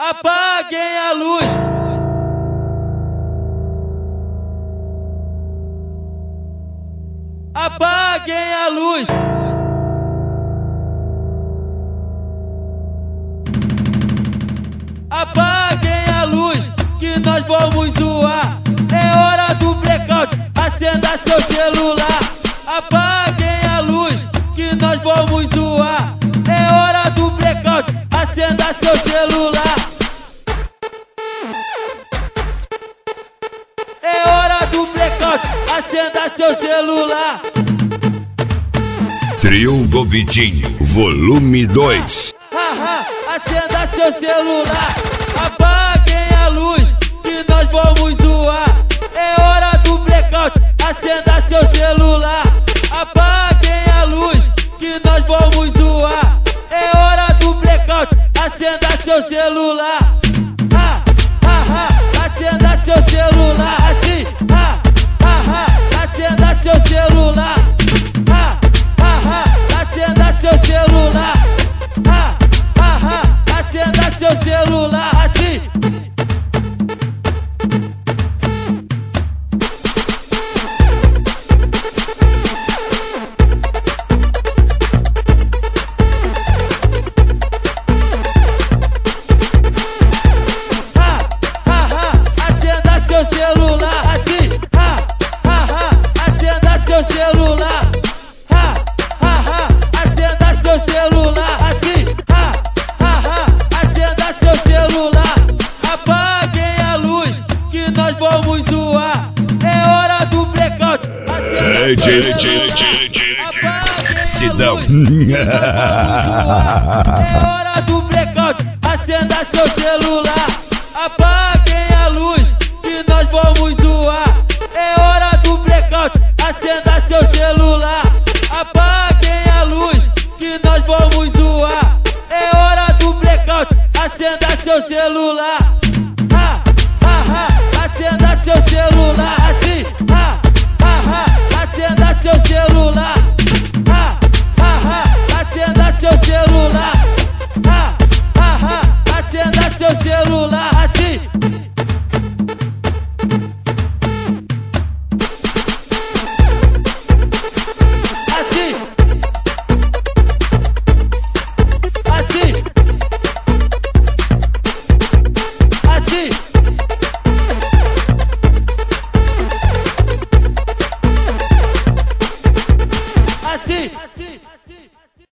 Apaguem a luz. Apaguem a luz. Apaguem a luz, que nós vamos zoar. É hora do blackout, acenda seu celular. Apaguem a luz, que nós vamos zoar. É hora do blackout, acenda seu celular. É hora do blackout, acenda seu celular. Trio do Vitinho, volume 2. Acenda seu celular. Apaguem a luz, que nós vamos zoar. É hora do blackout, acenda seu celular. Apaguem a luz, que nós vamos zoar. É hora do blackout, acenda seu celular. Acenda seu celular assim. Acenda seu celular. Acenda seu celular. Acenda seu celular assim. Acenda seu celular assim. Acenda seu celular. Acenda seu celular assim. Acenda seu celular. Apaguem a luz, que nós vamos zoar. É hora do blackout. Sidão. É hora do blackout, acenda seu celular. Apaguem a luz, que nós vamos zoar. É hora do blackout, acenda seu celular. Apaguem a luz, que nós vamos zoar. É hora do blackout, acenda seu celular. Acenda seu celular.